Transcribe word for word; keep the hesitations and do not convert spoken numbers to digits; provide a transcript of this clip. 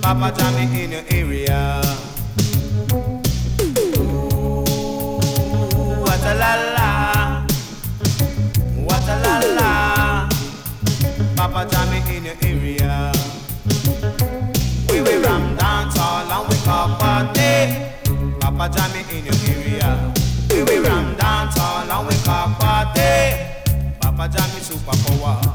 Papa Jammy in your area. Ooh, what a la la, what a la la. Papa Jammy in your area. We will ram dance all and we call party. Papa Jammy in your area. We will ram dance all and we call party. Papa Jammy super power.